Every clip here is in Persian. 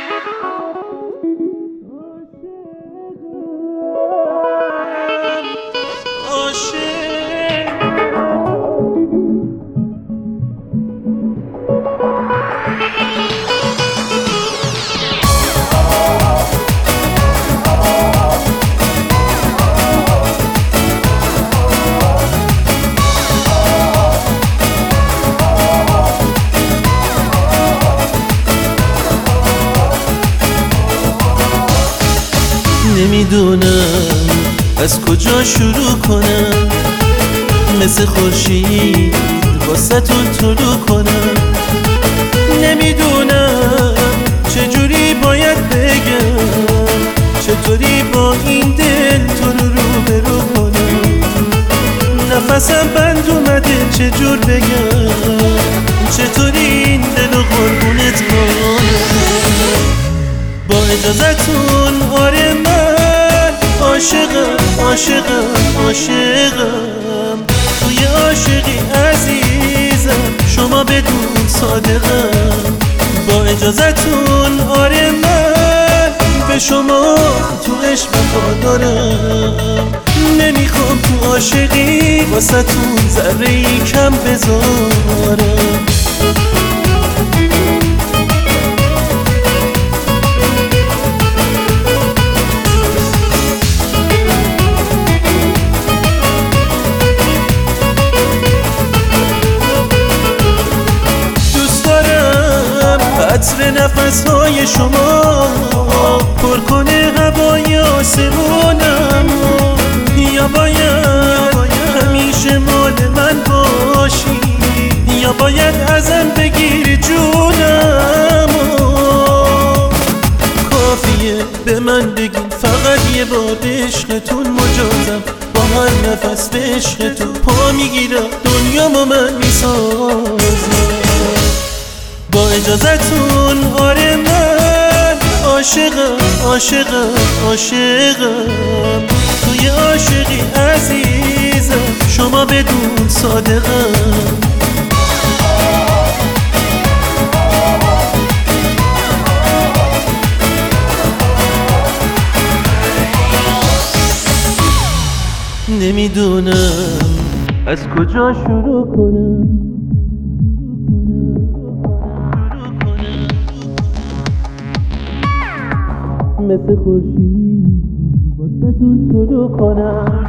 نمیدونم از کجا شروع کنم، مثل خورشید واسه‌تون طلوع کنم. نمیدونم چجوری باید بگم، چطوری با این دل تو رو روبرو کنم. نفسم بند اومده چجور بگم، چطوری این دل رو قربونت کنم. با اجازتون آره من عاشقم عاشقم عاشقم، توی عاشقی عزیزم شما بدون صادقم. با اجازتون آره من به شما تو عشق وفادارم. نمیخوام تو عاشقی واسه تون ذره‌ای کم بذارم. عطر نفس‌های شما پر کنه هوای آسمونم. یا باید همیشه مال من باشی، یا باید ازم بگیری جونم. کافیه به من بگین فقط یه بار به عشقتون مجازم. با هر نفس به عشقتون پا میگیرم، دنیامو من میسازم. با اجازتون آره من عاشقم عاشقم عاشقم، توی عاشقی عزیزم شما بدون صادقم. نمیدونم از کجا شروع کنم، مثل خورشید واسه‌تون طلوع کنم.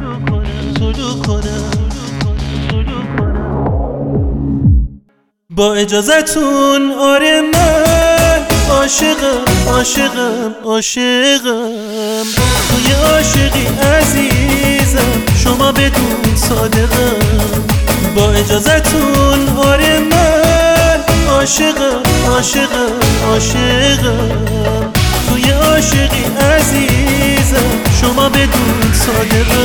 با اجازتون آره من عاشقم عاشقم عاشقم، توی عاشقی عزیزم شما بدون صادقم. با اجازتون آره من عاشقم عاشقم عاشقم، توی عاشقی عزیزم شما بدون صادقم.